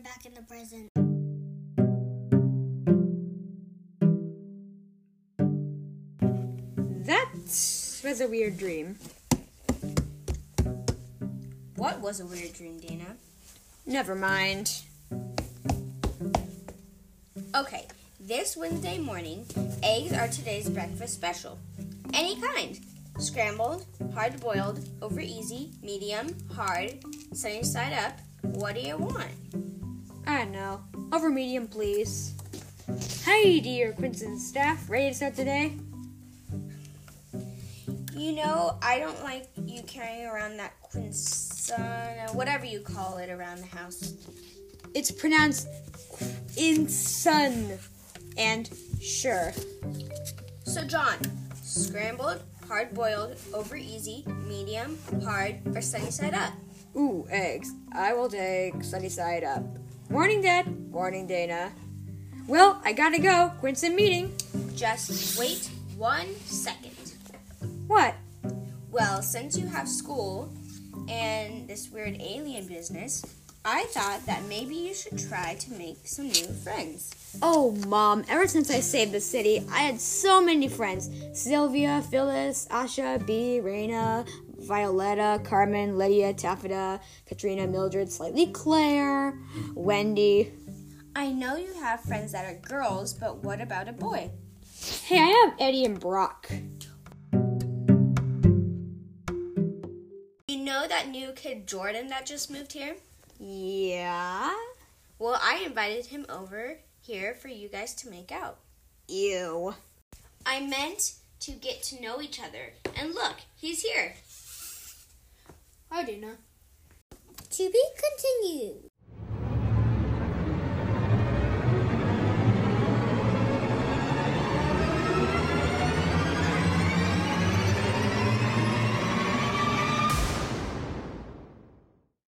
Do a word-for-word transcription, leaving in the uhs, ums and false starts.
back in the present. That was a weird dream. What was a weird dream, Dana? Never mind. Okay, this Wednesday morning, eggs are today's breakfast special. Any kind. Scrambled, hard-boiled, over easy, medium, hard, sunny side up. What do you want? I don't know. Over medium, please. Hi, dear Quinton staff. Ready to start today? You know, I don't like you carrying around that quinsana, whatever you call it, around the house. It's pronounced insun. And sure. So, John, scrambled, hard-boiled, over easy, medium, hard, or sunny side up? Ooh, eggs. I will take sunny side up. Morning, Dad. Morning, Dana. Well, I gotta go. Quinton meeting. Just wait one second. What? Well, since you have school and this weird alien business, I thought that maybe you should try to make some new friends. Oh, Mom, ever since I saved the city, I had so many friends. Sylvia, Phyllis, Asha, Bee, Raina, Violetta, Carmen, Lydia, Taffeta, Katrina, Mildred, Slightly Claire, Wendy. I know you have friends that are girls, but what about a boy? Hey, I have Eddie and Brock. You know that new kid Jordan that just moved here? Yeah? Well, I invited him over here for you guys to make out. Ew. I meant to get to know each other. And look, he's here. Hi, Dana. To be continued.